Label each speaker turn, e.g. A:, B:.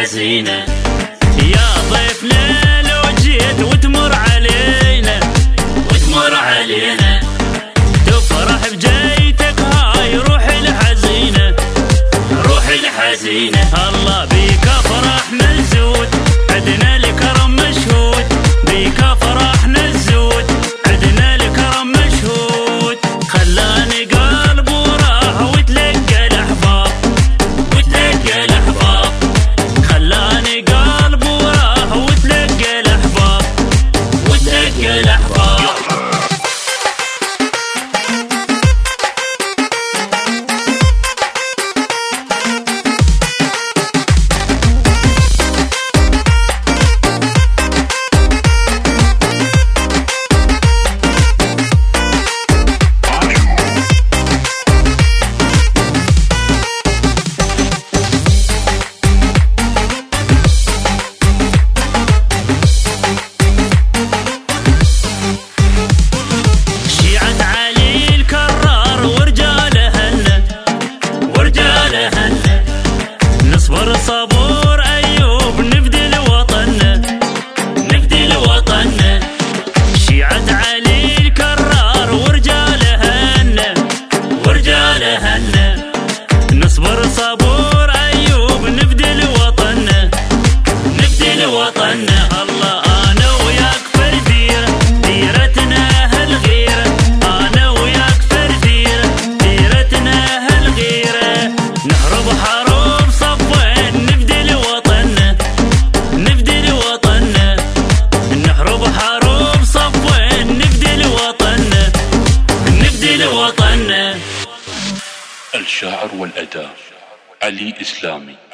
A: الحزينة. يا ضيفنا لو جيت وتمر علينا تفرح بجيتك هاي روح الحزينة الله بيك افرح ملزود عدنا لكرم مشهود بيك فرحنا الزود عدنا لكرم مشهود خلاني قلب وراح وتلقى الاحباب خلاني قلب وراح وتلقى الاحباب نصبر صبور أيوب نفدي لوطننا شيعة علي الكرار ورجالهن نصبر صبور أيوب نفدي لوطننا الله أنا وياك فرديرة ديرتنا هالغيرة أنا وياك فرديرة ديرتنا هالغيرة نهرب حروب صفين نفدي لوطننا نهرب حروب صفين نفدي لوطننا.
B: الشاعر والأداء علي إسلامي.